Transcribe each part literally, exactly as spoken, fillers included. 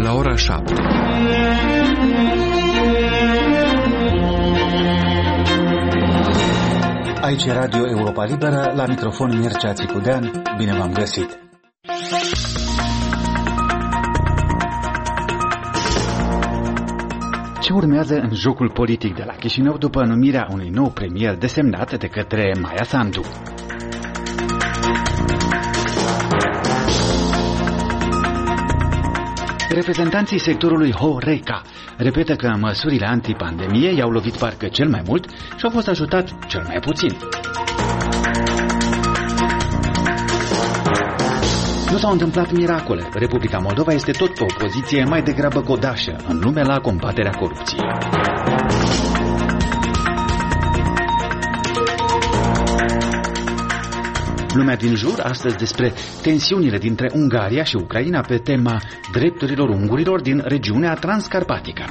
la ora șapte. Aici Radio Europa Liberă, la microfon Mircea Țicudean. Bine v-am găsit! Ce urmează în jocul politic de la Chișinău după numirea unui nou premier desemnat de către Maia Sandu? Reprezentanții sectorului Horeca repetă că măsurile antipandemie i-au lovit parcă cel mai mult și au fost ajutat cel mai puțin. Nu s-au întâmplat miracole. Republica Moldova este tot pe o poziție mai degrabă codașă în lume la combaterea corupției. Lumea din jur, astăzi despre tensiunile dintre Ungaria și Ucraina pe tema drepturilor ungurilor din regiunea transcarpatică.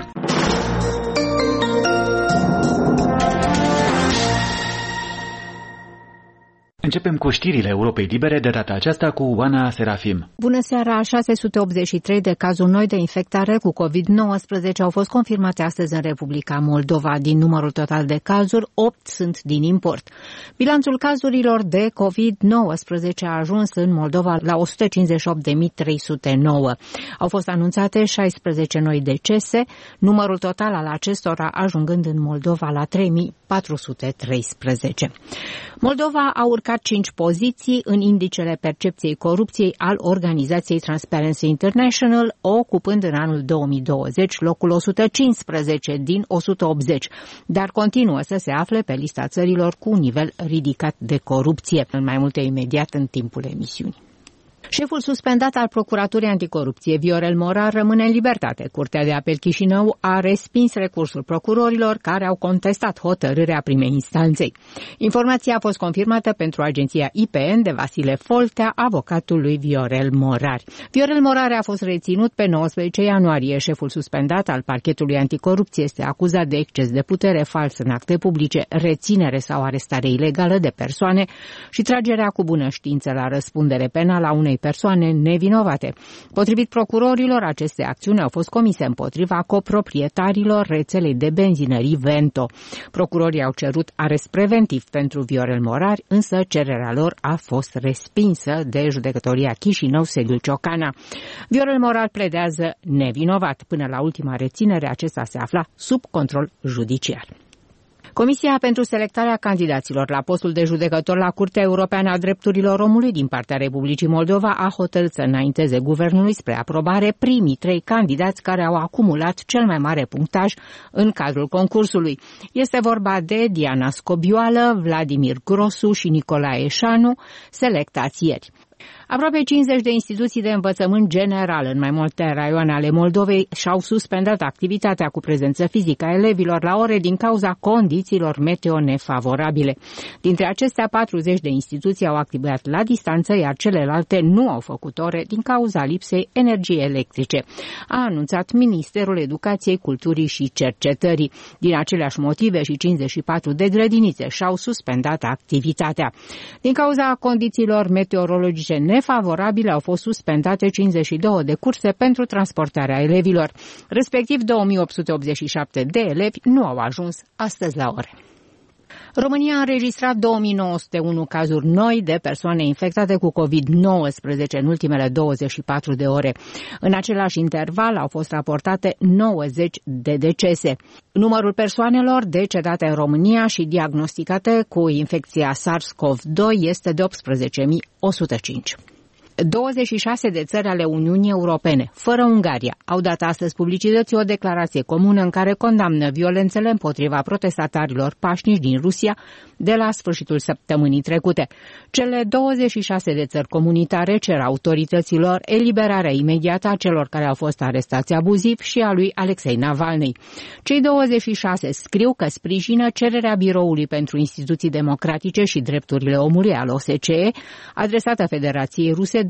Începem cu știrile Europei Libere, de data aceasta cu Oana Serafim. Bună seara! șase sute optzeci și trei de cazuri noi de infectare cu covid nouăsprezece au fost confirmate astăzi în Republica Moldova. Din numărul total de cazuri, opt sunt din import. Bilanțul cazurilor de covid nouăsprezece a ajuns în Moldova la o sută cincizeci și opt de mii trei sute nouă. Au fost anunțate șaisprezece noi decese, numărul total al acestora ajungând în Moldova la trei mii patru sute treisprezece. Moldova a urcat cinci poziții în indicele percepției corupției al organizației Transparency International, ocupând în anul două mii douăzeci locul o sută cincisprezece din o sută optzeci, dar continuă să se afle pe lista țărilor cu un nivel ridicat de corupție. În mai multe imediat în timpul emisiunii. Șeful suspendat al Procuraturii Anticorupție, Viorel Morar, rămâne în libertate. Curtea de Apel Chișinău a respins recursul procurorilor care au contestat hotărârea primei instanței. Informația a fost confirmată pentru agenția I P N de Vasile Foltea, avocatul lui Viorel Morar. Viorel Morar a fost reținut pe nouăsprezece ianuarie. Șeful suspendat al Parchetului Anticorupție este acuzat de exces de putere, fals în acte publice, reținere sau arestare ilegală de persoane și tragerea cu bună știință la răspundere penală a unei persoane nevinovate. Potrivit procurorilor, aceste acțiuni au fost comise împotriva coproprietarilor rețelei de benzinării Vento. Procurorii au cerut arest preventiv pentru Viorel Morar, însă cererea lor a fost respinsă de judecătoria Chișinău Sediul Ciocana. Viorel Morar pledează nevinovat. Până la ultima reținere, acesta se afla sub control judiciar. Comisia pentru selectarea candidaților la postul de judecător la Curtea Europeană a Drepturilor Omului din partea Republicii Moldova a hotărât să înainteze guvernului spre aprobare primii trei candidați care au acumulat cel mai mare punctaj în cadrul concursului. Este vorba de Diana Scobioală, Vladimir Grosu și Nicolae Șanu, selectați ieri. Aproape cincizeci de instituții de învățământ general în mai multe raioane ale Moldovei și-au suspendat activitatea cu prezență fizică a elevilor la ore din cauza condițiilor meteo nefavorabile. Dintre acestea, patruzeci de instituții au activat la distanță, iar celelalte nu au făcut ore din cauza lipsei energiei electrice, a anunțat Ministerul Educației, Culturii și Cercetării. Din aceleași motive și cincizeci și patru de grădinițe și-au suspendat activitatea. Din cauza condițiilor meteorologice nefavorabile au fost suspendate cincizeci și două de curse pentru transportarea elevilor. Respectiv două mii opt sute optzeci și șapte de elevi nu au ajuns astăzi la ore. România a înregistrat două mii nouă sute unu cazuri noi de persoane infectate cu covid nouăsprezece în ultimele douăzeci și patru de ore. În același interval au fost raportate nouăzeci de decese. Numărul persoanelor decedate în România și diagnosticate cu infecția SARS-CoV doi este de optsprezece mii o sută cinci. douăzeci și șase de țări ale Uniunii Europene, fără Ungaria, au dat astăzi publicității o declarație comună în care condamnă violențele împotriva protestatarilor pașnici din Rusia de la sfârșitul săptămânii trecute. Cele douăzeci și șase de țări comunitare cer autorităților eliberarea imediată a celor care au fost arestați abuziv și a lui Alexei Navalny. Cei douăzeci și șase scriu că sprijină cererea Biroului pentru Instituții Democratice și Drepturile Omului al O S C E, adresată Federației Ruse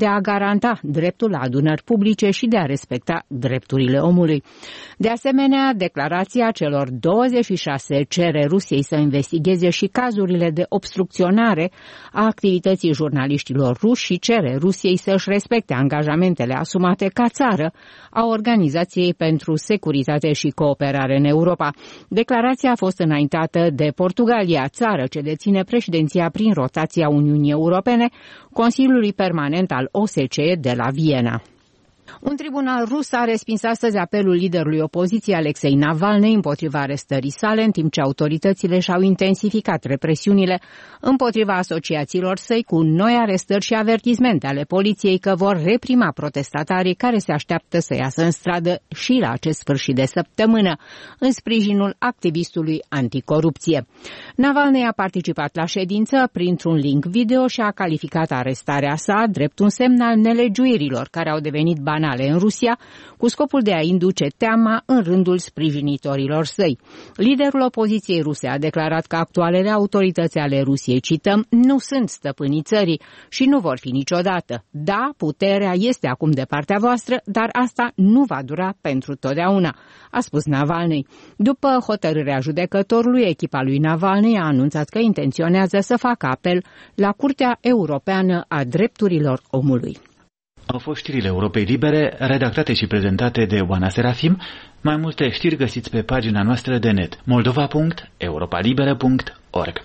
de a garanta dreptul la adunări publice și de a respecta drepturile omului. De asemenea, declarația celor douăzeci și șase cere Rusiei să investigheze și cazurile de obstrucționare a activității jurnaliștilor ruși și cere Rusiei să-și respecte angajamentele asumate ca țară a Organizației pentru Securitate și Cooperare în Europa. Declarația a fost înaintată de Portugalia, țară ce deține președinția prin rotația Uniunii Europene, Consiliului Permanent al O S C E de la Viena. Un tribunal rus a respins astăzi apelul liderului opoziției Alexei Navalny împotriva arestării sale, în timp ce autoritățile și-au intensificat represiunile împotriva asociațiilor săi cu noi arestări și avertizmente ale poliției că vor reprima protestatarii care se așteaptă să iasă în stradă și la acest sfârșit de săptămână, în sprijinul activistului anticorupție. Navalny a participat la ședință printr-un link video și a calificat arestarea sa drept un semn al nelegiuirilor care au devenit banale în Rusia, cu scopul de a induce teama în rândul sprijinitorilor săi. Liderul opoziției ruse a declarat că actualele autorități ale Rusiei, cităm, nu sunt stăpânii țării și nu vor fi niciodată. Da, puterea este acum de partea voastră, dar asta nu va dura pentru totdeauna, a spus Navalny. După hotărârea judecătorului, echipa lui Navalny a anunțat că intenționează să facă apel la Curtea Europeană a Drepturilor Omului. Au fost știrile Europei Libere, redactate și prezentate de Oana Serafim. Mai multe știri găsiți pe pagina noastră de net moldova punct europa liberă punct org.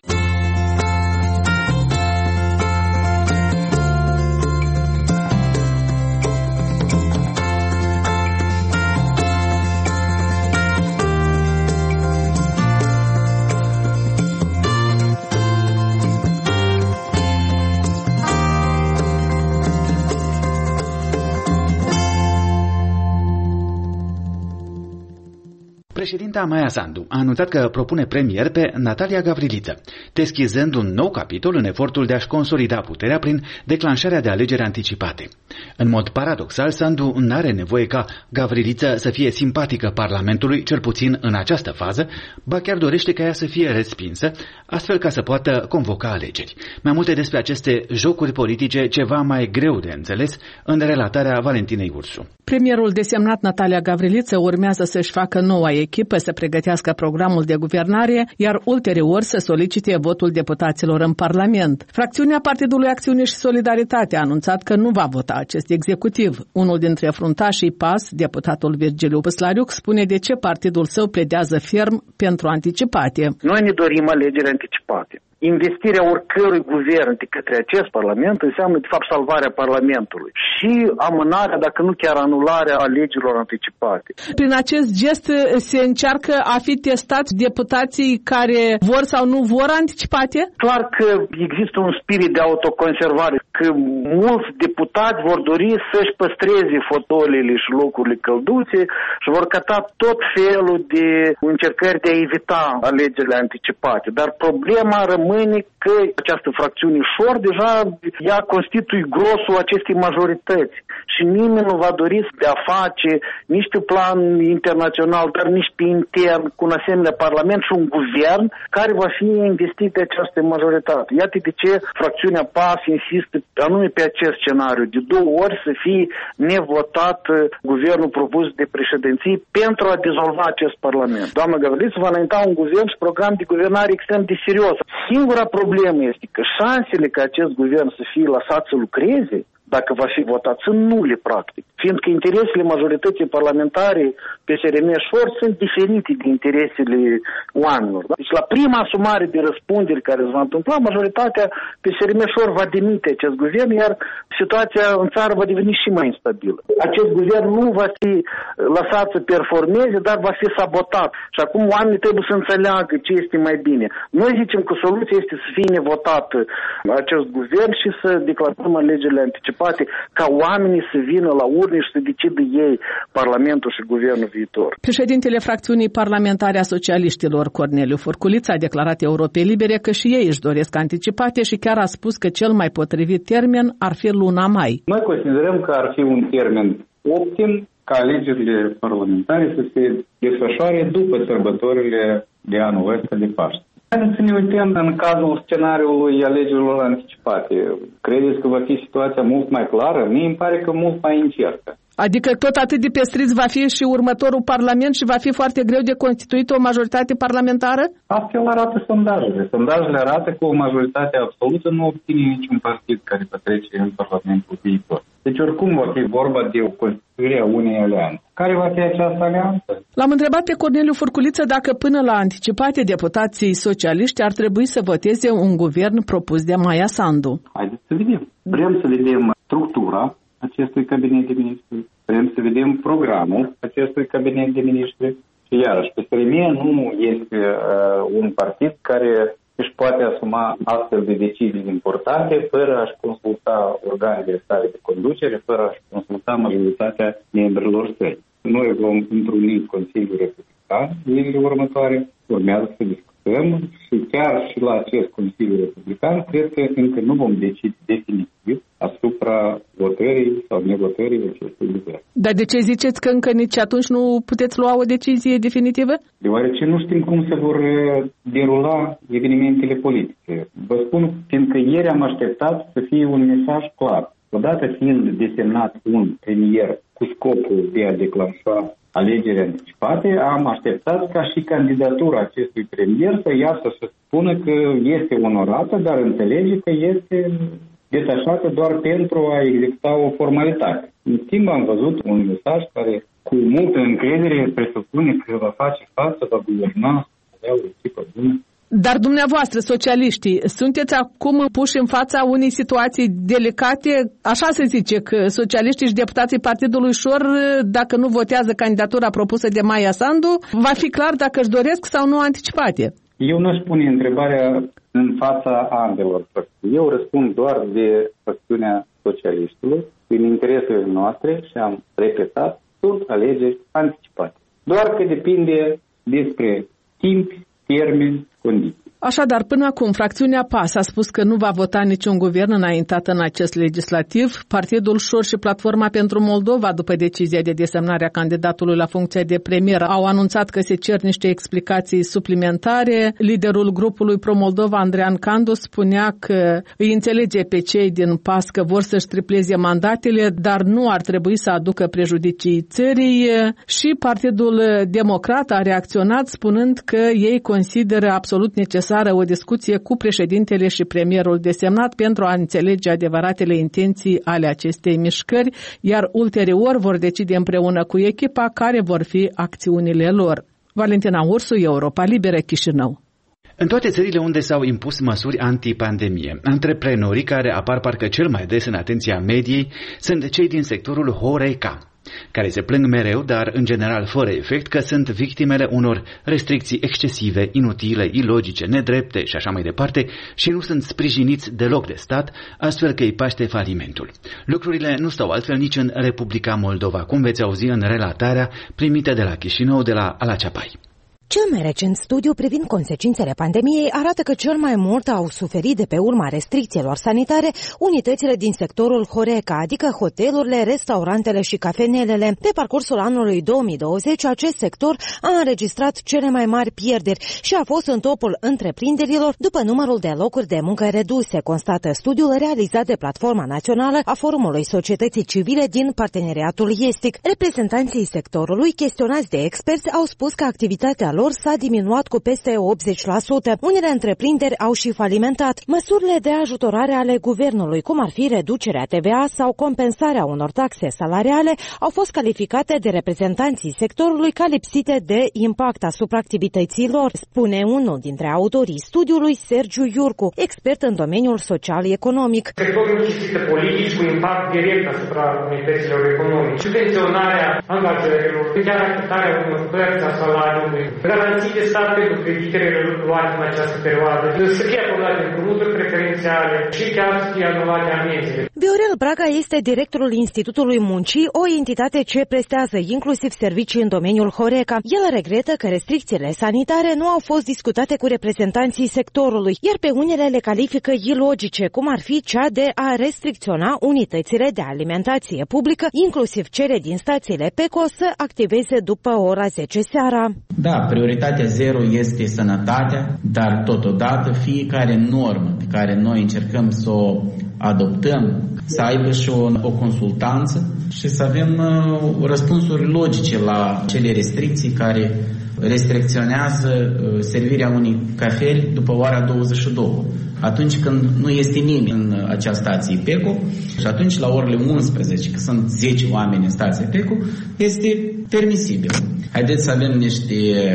Președinta Maia Sandu a anunțat că propune premier pe Natalia Gavriliță, deschizând un nou capitol în efortul de a-și consolida puterea prin declanșarea de alegeri anticipate. În mod paradoxal, Sandu n-are nevoie ca Gavriliță să fie simpatică Parlamentului, cel puțin în această fază, ba chiar dorește ca ea să fie respinsă, astfel ca să poată convoca alegeri. Mai multe despre aceste jocuri politice, ceva mai greu de înțeles, în relatarea Valentinei Ursu. Premierul desemnat Natalia Gavriliță urmează să-și facă noua echipă să pregătească programul de guvernare, iar ulterior să solicite votul deputaților în Parlament. Fracțiunea Partidului Acțiune și Solidaritate a anunțat că nu va vota acest executiv. Unul dintre fruntașii P A S, deputatul Virgiliu Păslariuc, spune de ce partidul său pledează ferm pentru anticipate. Noi ne dorim alegeri anticipate. Investirea oricărui guvern de către acest Parlament înseamnă, de fapt, salvarea Parlamentului și amânarea, dacă nu chiar anularea alegerilor anticipate. Prin acest gest se încearcă a fi testați deputații care vor sau nu vor anticipate? Clar că există un spirit de autoconservare, că mulți deputați vor dori să-și păstreze fotoliile și locurile călduțe și vor căta tot felul de încercări de a evita alegerile anticipate. Dar problema rămâne că această fracțiune șor deja ea constituie grosul acestei majorități și nimeni nu va dori de a face nici pe plan internațional, dar nici pe intern cu un asemenea parlament și un guvern care va fi investit de această majoritate. Iată de ce fracțiunea P A S insistă anume pe acest scenariu, de două ori să fie nevotat guvernul propus de președinție pentru a dizolva acest parlament. Doamna Gavriliță va înainta un guvern și program de guvernare extrem de serios. Singura problemă este că șansele ca acest guvern să fie lăsat să lucreze, dacă va fi votat, sunt nule, practic. Fiindcă interesele majorității parlamentare P S R M-șor sunt diferite de interesele oamenilor. Da? Deci la prima asumare de răspundere care se va întâmpla, majoritatea P S R M-șor va demite acest guvern, iar situația în țară va deveni și mai instabilă. Acest guvern nu va fi lăsat să performeze, dar va fi sabotat. Și acum oamenii trebuie să înțeleagă ce este mai bine. Noi zicem că soluția este să fie nevotat acest guvern și să declarăm alegerile anticipate, ca oamenii să vină la urne și să decidă ei Parlamentul și Guvernul viitor. Președintele fracțiunii parlamentare a socialiștilor, Corneliu Furculiță, a declarat Europei Libere că și ei își doresc anticipate și chiar a spus că cel mai potrivit termen ar fi luna mai. Noi considerăm că ar fi un termen optim ca alegerile parlamentare să se desfășoare după sărbătorile de anul ăsta de Paște. Haideți să ne uităm în cazul scenariului alegerilor anticipate. Credeți că va fi situația mult mai clară? Mie îmi pare că mult mai incertă. Adică tot atât de pestriț va fi și următorul Parlament și va fi foarte greu de constituit o majoritate parlamentară? Astfel arată sondajele. Sondajele arată că o majoritate absolută nu obține niciun partid care va trece în Parlamentul viitor. Deci oricum va fi vorba de o constituire a unei alianțe. Care va fi această alianță? L-am întrebat pe Corneliu Furculiță dacă până la anticipate deputații socialiști ar trebui să voteze un guvern propus de Maia Sandu. Haideți să vedem. Vrem să vedem structura acestui cabinet de ministri. Vrem să vedem programul acestui cabinet de ministri. Și iarăși, P S R M nu este uh, un partid care își poate asuma astfel de decizii importante fără a-și consulta organele sale de conducere, fără a-și consulta majoritatea membrilor săi. Noi vom întruni Consiliul Republican zilele următoare, urmează să discutăm și chiar și la acest Consiliu Republican cred că încă nu vom decide definitiv asupra votării sau nevotării acestui guvern. Dar de ce ziceți că încă nici atunci nu puteți lua o decizie definitivă? Deoarece nu știm cum se vor derula evenimentele politice. Vă spun, fiindcă ieri am așteptat să fie un mesaj clar. Odată fiind desemnat un premier cu scopul de a declanșa alegeri anticipate, am așteptat ca și candidatura acestui premier să iasă să spună că este onorată, dar înțelege că este detașată doar pentru a executa o formalitate. În schimb, am văzut un mesaj care cu multă încredere presupune că va face față, va guverna, va avea o echipă bună. Dar dumneavoastră, socialiștii, sunteți acum puși în fața unei situații delicate? Așa se zice că socialiștii și deputații Partidului Șor, dacă nu votează candidatura propusă de Maia Sandu, va fi clar dacă își doresc sau nu anticipate. Eu nu aș pune întrebarea în fața ambelor fracțiuni. Eu răspund doar de fracțiunea socialiștilor, în interesele noastre, și am repetat, sunt alegeri anticipate. Doar că depinde despre timp, termeni, condiții. Așadar, până acum, fracțiunea P A S a spus că nu va vota niciun guvern înaintat în acest legislativ. Partidul Șor și Platforma pentru Moldova, după decizia de desemnare a candidatului la funcția de premier, au anunțat că se cer niște explicații suplimentare. Liderul grupului Pro-Moldova, Andrean Candu, spunea că îi înțelege pe cei din P A S că vor să-și tripleze mandatele, dar nu ar trebui să aducă prejudicii țării. Și Partidul Democrat a reacționat spunând că ei consideră absolut necesar o discuție cu președintele și premierul desemnat pentru a înțelege adevăratele intenții ale acestei mișcări, iar ulterior vor decide împreună cu echipa care vor fi acțiunile lor. Valentina Ursu, Europa Liberă, Chișinău. În toate țările unde s-au impus măsuri antipandemie, antreprenorii care apar parcă cel mai des în atenția mediei sunt cei din sectorul Horeca, care se plâng mereu, dar în general fără efect, că sunt victimele unor restricții excesive, inutile, ilogice, nedrepte și așa mai departe și nu sunt sprijiniți deloc de stat, astfel că îi paște falimentul. Lucrurile nu stau altfel nici în Republica Moldova, cum veți auzi în relatarea primită de la Chișinău de la Alaceapai. Cel mai recent studiu privind consecințele pandemiei arată că cel mai mult au suferit de pe urma restricțiilor sanitare unitățile din sectorul Horeca, adică hotelurile, restaurantele și cafenelele. Pe parcursul anului două mii douăzeci, acest sector a înregistrat cele mai mari pierderi și a fost în topul întreprinderilor după numărul de locuri de muncă reduse, constată studiul realizat de Platforma Națională a Forumului Societății Civile din Parteneriatul Estic. Reprezentanții sectorului, chestionați de experți, au spus că activitatea lor s-a diminuat cu peste optzeci la sută. Unele întreprinderi au și falimentat. Măsurile de ajutorare ale guvernului, cum ar fi reducerea T V A sau compensarea unor taxe salariale, au fost calificate de reprezentanții sectorului ca lipsite de impact asupra activității lor, spune unul dintre autorii studiului, Sergiu Iurcu, expert în domeniul social-economic. Sectorul necesită politici cu impact direct asupra unităților economice. Subvenționarea angajărilor, chiar achitarea unor plăți a salariului, garanții de stat pentru creditele luate în această perioadă, să fie acordate împrumuturi preferențiale și chiar să fie anulate amenzile. Viorel Braga este directorul Institutului Muncii, o entitate ce prestează inclusiv servicii în domeniul Horeca. El regretă că restricțiile sanitare nu au fost discutate cu reprezentanții sectorului, iar pe unele le califică ilogice, cum ar fi cea de a restricționa unitățile de alimentație publică, inclusiv cele din stațiile Peco, să activeze după ora zece seara. Da, prioritatea zero este sănătatea, dar totodată fiecare normă pe care noi încercăm să o adoptăm, să aibă și o, o consultanță și să avem uh, răspunsuri logice la cele restricții care restricționează uh, servirea unei cafeli după ora douăzeci și două. Atunci când nu este nimeni în acea stație Peco și atunci la orele unsprezece, că sunt zece oameni în stația Peco, este permisibil. Haideți să avem niște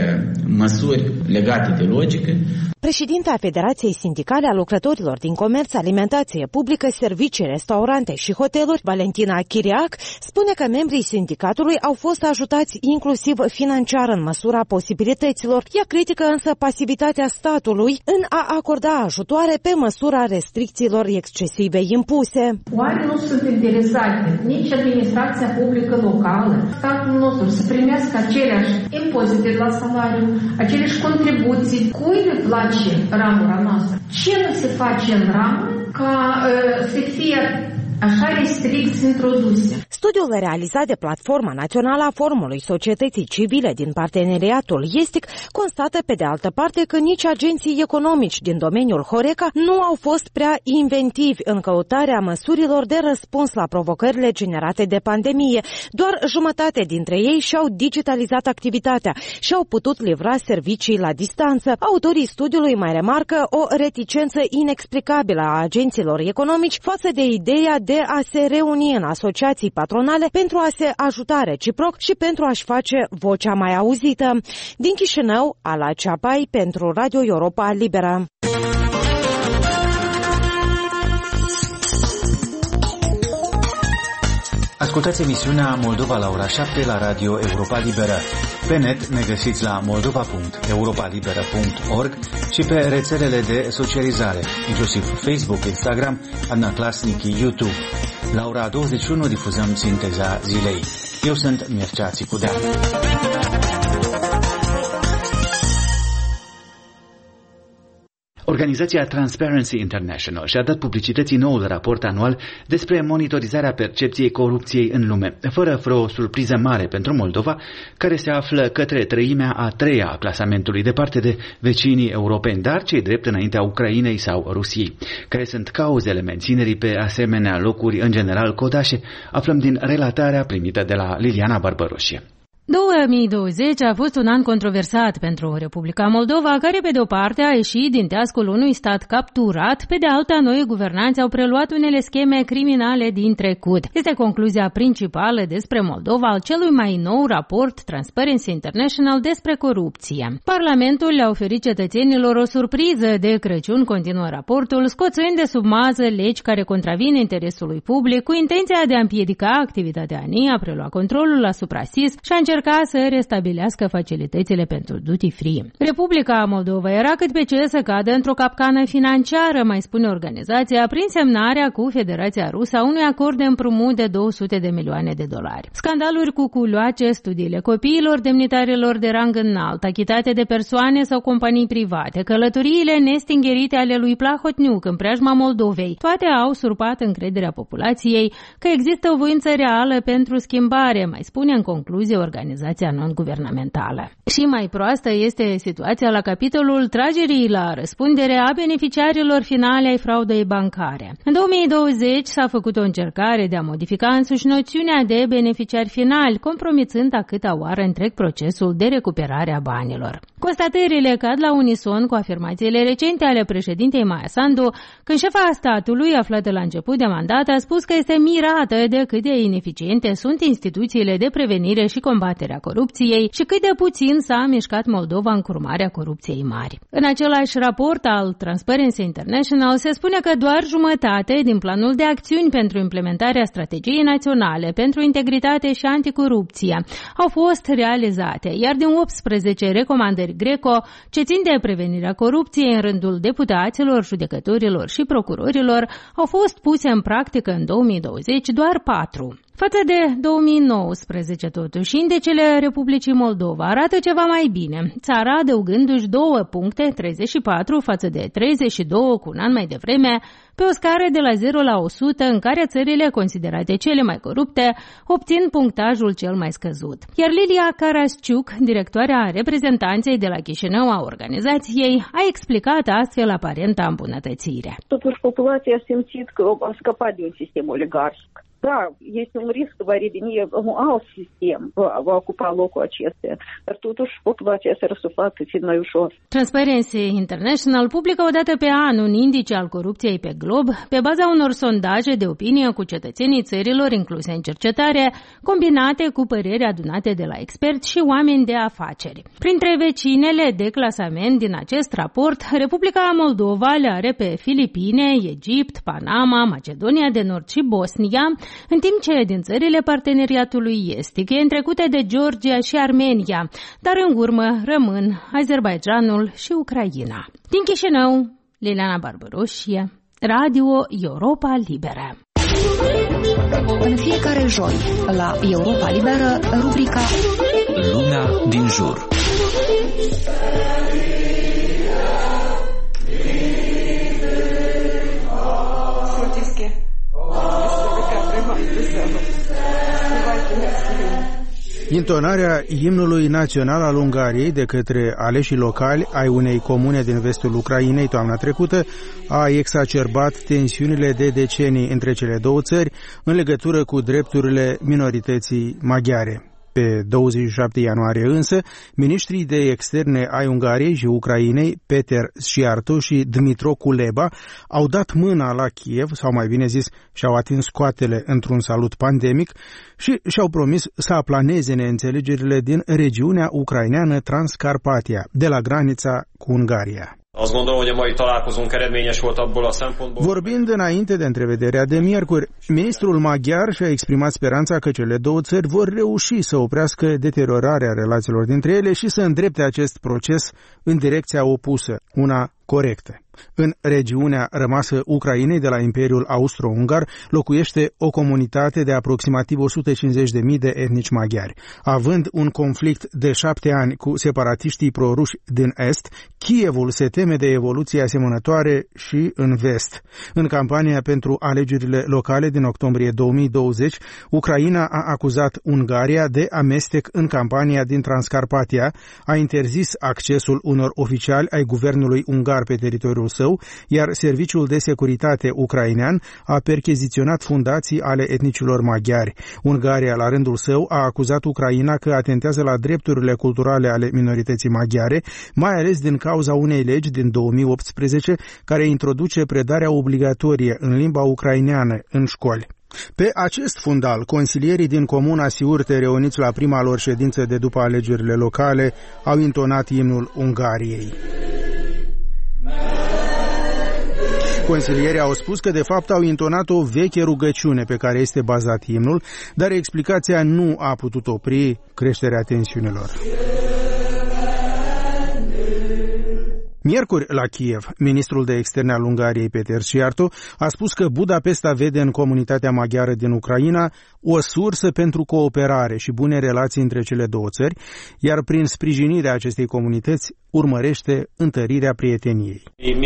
măsuri legate de logică. Președinta Federației Sindicale a Lucrătorilor din Comerț, Alimentație Publică, Servicii, Restaurante și Hoteluri, Valentina Chiriac, spune că membrii sindicatului au fost ajutați inclusiv financiar în măsura posibilităților. Ea critică însă pasivitatea statului în a acorda ajutoare pe măsura restricțiilor excesive impuse. Oare nu sunt interesate nici administrația publică locală, statul nostru, să primească aceleași impozite la salariu, aceleași contribuții? Cui le place ramura noastră? Ce nu se face în ramură ca uh, să fie așa restricții introduse? Studiul realizat de Platforma Națională a Forumului Societății Civile din Parteneriatul Estic constată pe de altă parte că nici agenții economici din domeniul Horeca nu au fost prea inventivi în căutarea măsurilor de răspuns la provocările generate de pandemie. Doar jumătate dintre ei și-au digitalizat activitatea și au putut livra servicii la distanță. Autorii studiului mai remarcă o reticență inexplicabilă a agenților economici față de ideea de a se reuni în asociații patronale pentru a se ajuta reciproc și pentru a-și face vocea mai auzită. Din Chișinău, Ala Ceapai pentru Radio Europa Liberă. Ascultați emisiunea Moldova la ora șapte la Radio Europa Liberă. Pe net ne găsiți la moldova punct europa liberă punct org și pe rețelele de socializare, inclusiv Facebook, Instagram, Adnaclasnici, YouTube. La ora douăzeci și unu difuzăm sinteza zilei. Eu sunt Mircea Țicudea. Organizația Transparency International și-a dat publicității noul raport anual despre monitorizarea percepției corupției în lume, fără vreo surpriză mare pentru Moldova, care se află către treimea a treia a clasamentului, departe de vecinii europeni, dar cei drept înaintea Ucrainei sau Rusiei. Care sunt cauzele menținerii pe asemenea locuri în general codașe? Aflăm din relatarea primită de la Liliana Barbăroșie. două mii douăzeci a fost un an controversat pentru Republica Moldova, care pe de o parte a ieșit din teascul unui stat capturat, pe de alta noi guvernanți au preluat unele scheme criminale din trecut. Este concluzia principală despre Moldova al celui mai nou raport Transparency International despre corupție. Parlamentul le-a oferit cetățenilor o surpriză de Crăciun, continuă raportul, scoțând de sub masă legi care contravin interesului public cu intenția de a împiedica activitatea A N I, a prelua controlul asupra S I S și a încerca să restabilească facilitățile pentru duty free. Republica Moldova era cât pe ce să cadă într-o capcană financiară, mai spune organizația, prin semnarea cu Federația Rusă a unui acord de împrumut de două sute de milioane de dolari. Scandaluri cu culoace, studiile copiilor, demnitarilor de rang înalt, achitate de persoane sau companii private, călătoriile nestingherite ale lui Plahotniuc în preajma Moldovei, toate au surpat încrederea populației că există o voință reală pentru schimbare, mai spune în concluzie organizația non-guvernamentală. Și mai proastă este situația la capitolul tragerii la răspundere a beneficiarilor finale ai fraudei bancare. În două mii douăzeci s-a făcut o încercare de a modifica însuși noțiunea de beneficiari finali, compromițând a câta oară întreg procesul de recuperare a banilor. Constatările cad la unison cu afirmațiile recente ale președintei Maia Sandu, când șefa statului, aflată la început de mandat, a spus că este mirată de cât de ineficiente sunt instituțiile de prevenire și combaterea corupției și cât de puțin s-a mișcat Moldova în curmarea corupției mari. În același raport al Transparency International se spune că doar jumătate din planul de acțiuni pentru implementarea strategiei naționale pentru integritate și anticorupție au fost realizate, iar din optsprezece recomandări verificări Greco ce țin de prevenirea corupției în rândul deputaților, judecătorilor și procurorilor au fost puse în practică în două mii douăzeci doar patru. Față de două mii nouăsprezece, totuși, indicele Republicii Moldova arată ceva mai bine, țara adăugându-și două puncte, treizeci și patru față de treizeci și doi cu un an mai devreme, pe o scară de la zero la o sută, în care țările considerate cele mai corupte obțin punctajul cel mai scăzut. Iar Lilia Karasciuc, directoarea reprezentanței de la Chișinău a organizației, a explicat astfel aparenta îmbunătățire. Totuși, populația a simțit că a scăpat de un sistem oligarhic. Da, este un risc că va reveni un alt sistem, va, va ocupa locul acesta, dar totuși populația s-a răsuflat puțin mai ușor. Transparency International publică o dată pe an un indice al corupției pe glob, pe baza unor sondaje de opinie cu cetățenii țărilor incluse în cercetare, combinate cu păreri adunate de la experți și oameni de afaceri. Printre vecinele de clasament din acest raport, Republica Moldova le are pe Filipine, Egipt, Panama, Macedonia de Nord și Bosnia, în timp ce din țările parteneriatului estic e întrecute de Georgia și Armenia, dar în urmă rămân Azerbaidjanul și Ucraina. Din Chișinău, Liliana Barbaroșie, Radio Europa Liberă. În fiecare joi, la Europa Liberă, rubrica Lumea din jur. Intonarea imnului național al Ungariei de către aleșii locali ai unei comune din vestul Ucrainei toamna trecută a exacerbat tensiunile de decenii între cele două țări în legătură cu drepturile minorității maghiare. Pe douăzeci și șapte ianuarie însă, ministrii de externe ai Ungariei și Ucrainei, Peter Sciarto și Dmytro Kuleba, au dat mâna la Kiev, sau mai bine zis, și-au atins coatele într-un salut pandemic și și-au promis să aplaneze neînțelegerile din regiunea ucraineană Transcarpatia, de la granița cu Ungaria. Azt gondolom, hogy a mai találkozónk eredményes volt abból a szempontból. Vorbind înainte de întrevederea de miercuri, ministrul maghiar și-a exprimat speranța că cele două țări vor reuși să oprească deteriorarea relațiilor dintre ele și să îndrepte acest proces în direcția opusă, una corectă. În regiunea rămasă Ucrainei de la Imperiul Austro-Ungar locuiește o comunitate de aproximativ o sută cincizeci de mii de etnici maghiari. Având un conflict de șapte ani cu separatiștii proruși din Est, Kievul se teme de evoluții asemănătoare și în Vest. În campania pentru alegerile locale din octombrie două mii douăzeci, Ucraina a acuzat Ungaria de amestec în campania din Transcarpatia, a interzis accesul unor oficiali ai guvernului ungar pe teritoriul său, iar Serviciul de Securitate ucrainean a percheziționat fundații ale etnicilor maghiari. Ungaria, la rândul său, a acuzat Ucraina că atentează la drepturile culturale ale minorității maghiare, mai ales din cauza unei legi din două mii optsprezece care introduce predarea obligatorie în limba ucraineană în școli. Pe acest fundal, consilierii din comuna Siurte, reuniți la prima lor ședință de după alegerile locale, au intonat imnul Ungariei. Consilierii au spus că de fapt au intonat o veche rugăciune pe care este bazat imnul, dar explicația nu a putut opri creșterea tensiunilor. Miercuri, la Kiev, ministrul de externe al Ungariei, Peter Sciarto, a spus că Budapesta vede în comunitatea maghiară din Ucraina o sursă pentru cooperare și bune relații între cele două țări, iar prin sprijinirea acestei comunități urmărește întărirea prieteniei.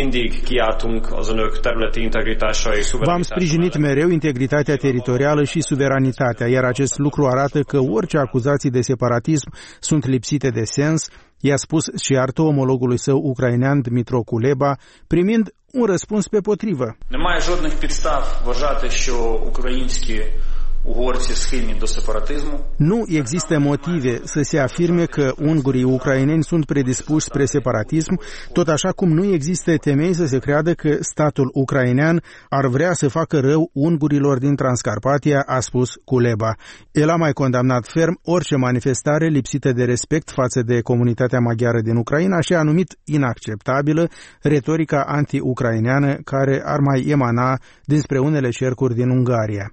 V-am sprijinit mereu integritatea teritorială și suveranitatea, iar acest lucru arată că orice acuzații de separatism sunt lipsite de sens, i-a spus Sciarto omologului său ucrainean Dmytro Kuleba, primind un răspuns pe potrivă. Немає жодних підстав вважати, що українські угорці схильні до сепаратизму. Nu există motive să se afirme că ungurii ucraineni sunt predispuși spre separatism, tot așa cum nu există temei să se creadă că statul ucrainean ar vrea să facă rău ungurilor din Transcarpatia, a spus Kuleba. El a mai condamnat ferm orice manifestare lipsită de respect față de comunitatea maghiară din Ucraina și a numit inacceptabilă retorica anti-ucraineană care ar mai emana dinspre unele cercuri din Ungaria.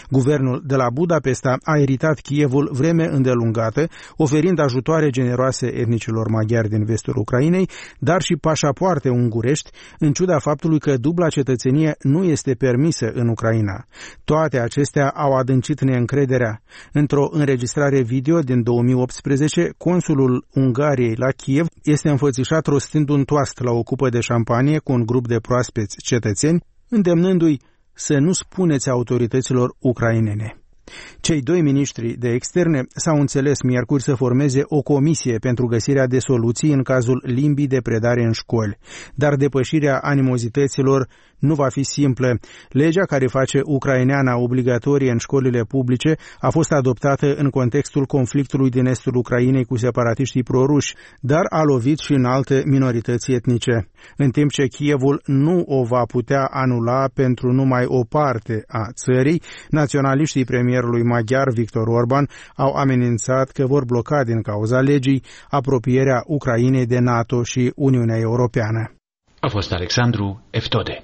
Guvernul de la Budapesta a iritat Kievul vreme îndelungată, oferind ajutoare generoase etnicilor maghiari din vestul Ucrainei, dar și pașapoarte ungurești, în ciuda faptului că dubla cetățenie nu este permisă în Ucraina. Toate acestea au adâncit neîncrederea. Într-o înregistrare video din două mii optsprezece, consulul Ungariei la Kiev este înfățișat rostind un toast la o cupă de șampanie cu un grup de proaspeți cetățeni, îndemnându-i să nu spuneți autorităților ucrainene. Cei doi miniștri de externe s-au înțeles miercuri să formeze o comisie pentru găsirea de soluții în cazul limbii de predare în școli, dar depășirea animozităților nu va fi simplă. Legea care face ucraineana obligatorie în școlile publice a fost adoptată în contextul conflictului din estul Ucrainei cu separatiștii proruși, dar a lovit și în alte minorități etnice. În timp ce Kievul nu o va putea anula pentru numai o parte a țării, naționaliștii premierului maghiar Viktor Orban au amenințat că vor bloca din cauza legii apropierea Ucrainei de NATO și Uniunea Europeană. A fost Alexandru Eftode.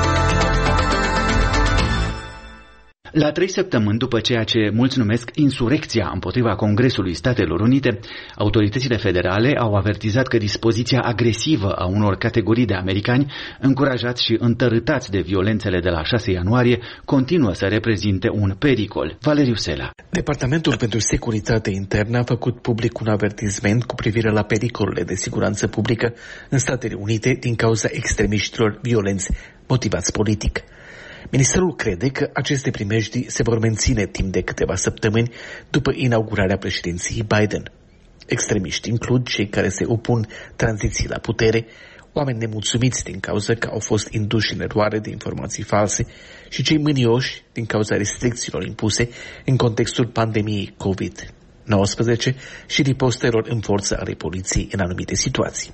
La trei săptămâni după ceea ce mulți numesc insurecția împotriva Congresului Statelor Unite, autoritățile federale au avertizat că dispoziția agresivă a unor categorii de americani, încurajați și întărâtați de violențele de la șase ianuarie, continuă să reprezinte un pericol. Valeriu Sela. Departamentul pentru Securitate Internă a făcut public un avertisment cu privire la pericolele de siguranță publică în Statele Unite din cauza extremiștilor violenți motivați politic. Ministerul crede că aceste primejdii se vor menține timp de câteva săptămâni după inaugurarea președinției Biden. Extremiști includ cei care se opun tranziției la putere, oameni nemulțumiți din cauza că au fost induși în eroare de informații false și cei mânioși din cauza restricțiilor impuse în contextul pandemiei covid nouăsprezece și ripostelor în forță ale poliției în anumite situații.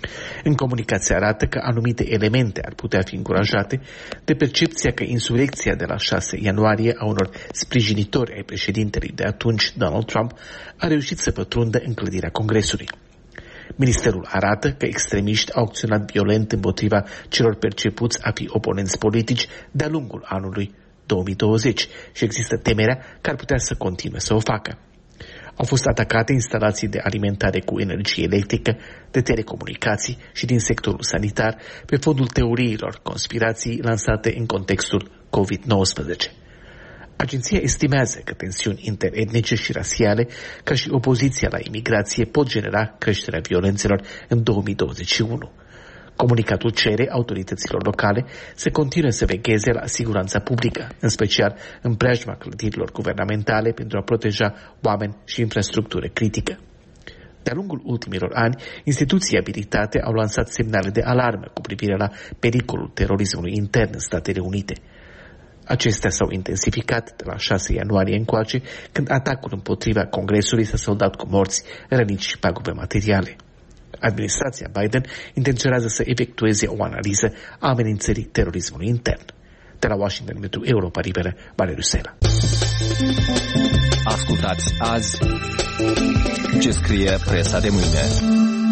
În comunicație arată că anumite elemente ar putea fi încurajate de percepția că insurecția de la șase ianuarie a unor sprijinitori ai președintelui de atunci, Donald Trump, a reușit să pătrundă în clădirea Congresului. Ministerul arată că extremiști au acționat violent împotriva celor percepuți a fi oponenți politici de-a lungul anului două mii douăzeci și există temerea că ar putea să continue să o facă. Au fost atacate instalații de alimentare cu energie electrică, de telecomunicații și din sectorul sanitar pe fondul teoriilor conspirației lansate în contextul covid nouăsprezece. Agenția estimează că tensiuni interetnice și rasiale, ca și opoziția la imigrație, pot genera creșterea violențelor în două mii douăzeci și unu. Comunicatul cere autorităților locale să continue să vegheze la siguranța publică, în special în preajma clădirilor guvernamentale pentru a proteja oameni și infrastructură critică. De-a lungul ultimilor ani, instituții abilitate au lansat semnale de alarmă cu privire la pericolul terorismului intern în Statele Unite. Acestea s-au intensificat de la șase ianuarie încoace, când atacul împotriva Congresului s-a soldat cu morți, răniți și pagube materiale. Administrația Biden intenționează să efectueze o analiză a amenințării terorismului intern. De la Washington pentru Europa Liberă, Valeriu Sela. Ascultați azi ce scrie presa de mâine.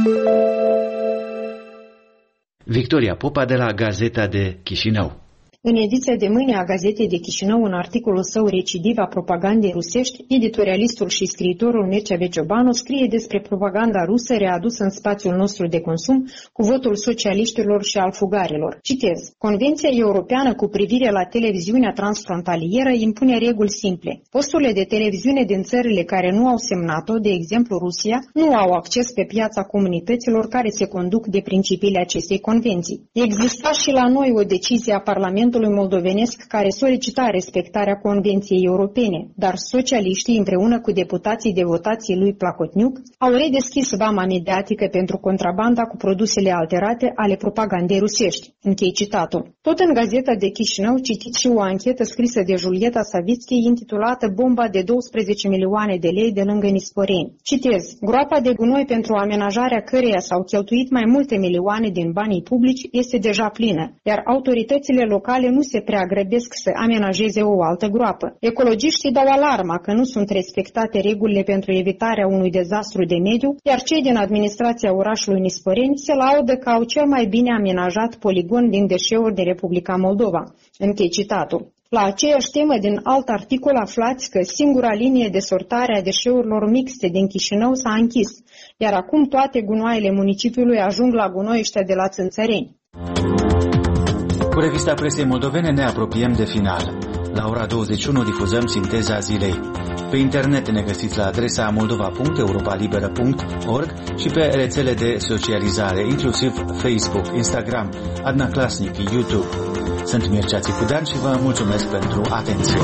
Victoria Popa de la Gazeta de Chișinău. În ediția de mâine a Gazetei de Chișinău, în articolul său Recidiv a propagandei rusești, editorialistul și scriitorul Mircea Veciobanu scrie despre propaganda rusă readusă în spațiul nostru de consum cu votul socialiștilor și al fugarilor. Citez: Convenția europeană cu privire la televiziunea transfrontalieră impune reguli simple. Posturile de televiziune din țările care nu au semnat-o, de exemplu Rusia, nu au acces pe piața comunităților care se conduc de principiile acestei convenții. Exista și la noi o decizie a Parlamentului moldovenesc care solicita respectarea Convenției Europene, dar socialiștii împreună cu deputații de votație lui Placotniuc au redeschis vama mediatică pentru contrabanda cu produsele alterate ale propagandei rusești. Închei citatul. Tot în Gazeta de Chișinău citiți și o anchetă scrisă de Julieta Savitski intitulată Bomba de douăsprezece milioane de lei de lângă Nisporeni. Citez: Groapa de gunoi pentru amenajarea căreia s-au cheltuit mai multe milioane din banii publici este deja plină, iar autoritățile locale nu se prea grăbesc să amenajeze o altă groapă. Ecologiștii dau alarma că nu sunt respectate regulile pentru evitarea unui dezastru de mediu, iar cei din administrația orașului Nisporeni se laudă că au cel mai bine amenajat poligon din deșeuri de Republica Moldova. Închei citatul. La aceeași temă din alt articol aflați că singura linie de sortare a deșeurilor mixte din Chișinău s-a închis, iar acum toate gunoaiele municipiului ajung la gunoiștea de la Țânțăreni. Cu revista presei moldovene ne apropiem de final. La ora douăzeci și unu difuzăm sinteza zilei. Pe internet ne găsiți la adresa moldova punct europalibera punct org și pe rețele de socializare, inclusiv Facebook, Instagram, Adna Klasnic, YouTube. Sunt Mircea Țicudean și vă mulțumesc pentru atenție.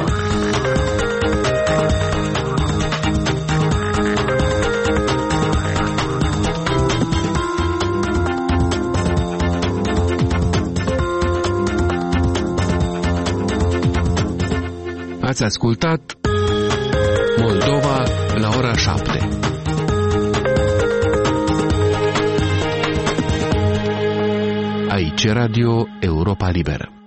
Ați ascultat Moldova la ora șapte. Aici Radio Europa Liberă.